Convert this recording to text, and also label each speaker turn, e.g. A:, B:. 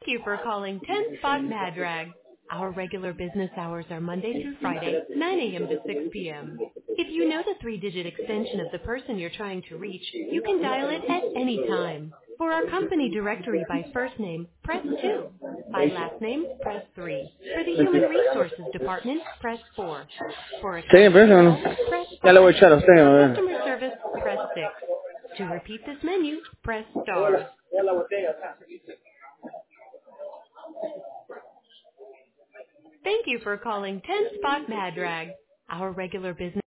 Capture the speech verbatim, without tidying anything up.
A: you for calling ten Spot Madrag. Our regular business hours are Monday through Friday, nine a.m. to six p.m. If you know the three-digit extension of the person you're trying to reach, you can dial it at any time. For our company directory by first name, press two. By last name, press three. For the Human Resources Department, press four. For
B: Stay in
A: accounts
B: person.
A: payable, press
B: Ya le voy a
A: five.
B: echar a usted, a
A: For
B: ver.
A: customer service, press six. To repeat this menu, press star. Thank you for calling ten Spot Madrag. Our regular business